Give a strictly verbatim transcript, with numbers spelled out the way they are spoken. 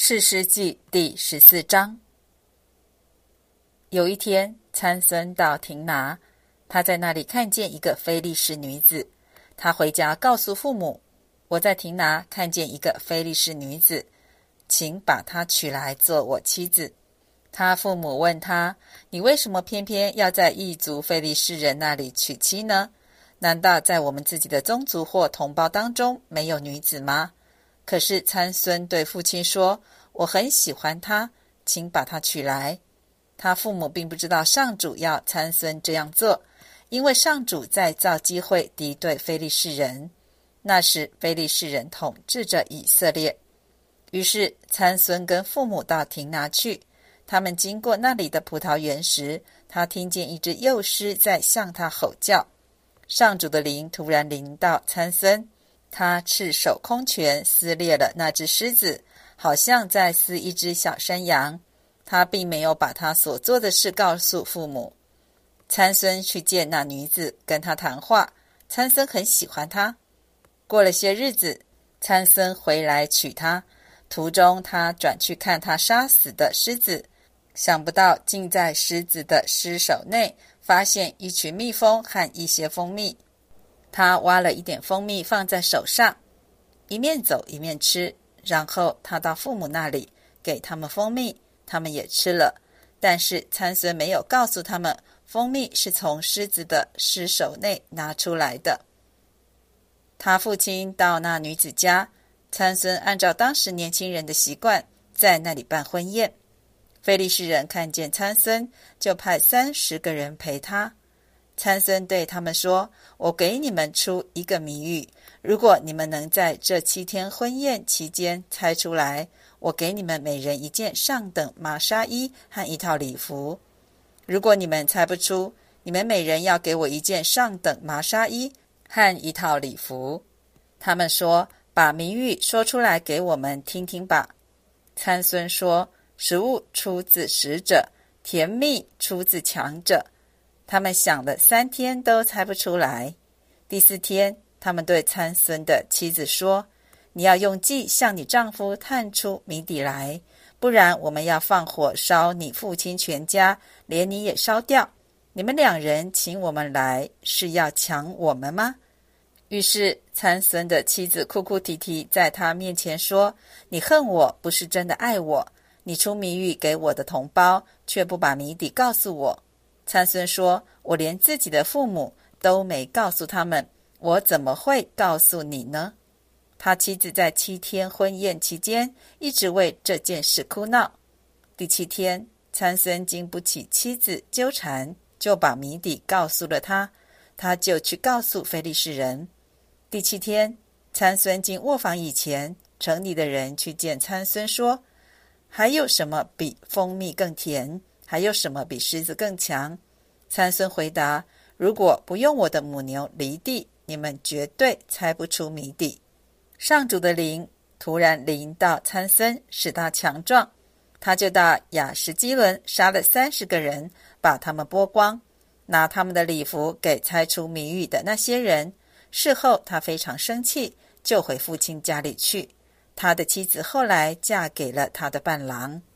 士师记第十四章。有一天，参孙到亭拿，他在那里看见一个非利士女子。他回家告诉父母，我在亭拿看见一个非利士女子，请把她娶来做我妻子。他父母问他，你为什么偏偏要在异族非利士人那里娶妻呢？难道在我们自己的宗族或同胞当中没有女子吗？可是参孙对父亲说，我很喜欢她，请把她娶来。他父母并不知道上主要参孙这样做，因为上主在造机会敌对非利士人。那时非利士人统治着以色列。于是参孙跟父母到亭拿去，他们经过那里的葡萄园时，他听见一只幼狮在向他吼叫。上主的灵突然临到参孙，他赤手空拳撕裂了那只狮子，好像在撕一只小山羊。他并没有把他所做的事告诉父母。参孙去见那女子，跟她谈话。参孙很喜欢她。过了些日子，参孙回来娶她。途中他转去看他杀死的狮子，想不到竟在狮子的尸首内发现一群蜜蜂和一些蜂蜜。他挖了一点蜂蜜放在手上，一面走一面吃。然后他到父母那里，给他们蜂蜜，他们也吃了。但是参孙没有告诉他们，蜂蜜是从狮子的尸首内拿出来的。他父亲到那女子家，参孙按照当时年轻人的习惯，在那里办婚宴。非利士人看见参孙，就派三十个人陪他。参孙对他们说，我给你们出一个谜语，如果你们能在这七天婚宴期间猜出来，我给你们每人一件上等麻纱衣和一套礼服。如果你们猜不出，你们每人要给我一件上等麻纱衣和一套礼服。他们说，把谜语说出来给我们听听吧。参孙说，食物出自食者，甜蜜出自强者。他们想了三天都猜不出来。第四天，他们对参孙的妻子说，你要用计向你丈夫探出谜底来，不然我们要放火烧你父亲全家，连你也烧掉。你们两人请我们来，是要抢我们吗？于是参孙的妻子哭哭啼啼在他面前说，你恨我，不是真的爱我。你出谜语给我的同胞，却不把谜底告诉我。参孙说，我连自己的父母都没告诉他们，我怎么会告诉你呢？他妻子在七天婚宴期间一直为这件事哭闹。第七天，参孙经不起妻子纠缠，就把谜底告诉了他，他就去告诉非利士人。第七天，参孙进卧房以前，城里的人去见参孙说，还有什么比蜂蜜更甜？还有什么比狮子更强？参孙回答，如果不用我的母牛犁地，你们绝对猜不出谜底。上主的灵突然临到参孙，使他强壮。他就到亚什基伦杀了三十个人，把他们剥光，拿他们的礼服给猜出谜语的那些人。事后他非常生气，就回父亲家里去。他的妻子后来嫁给了他的伴郎。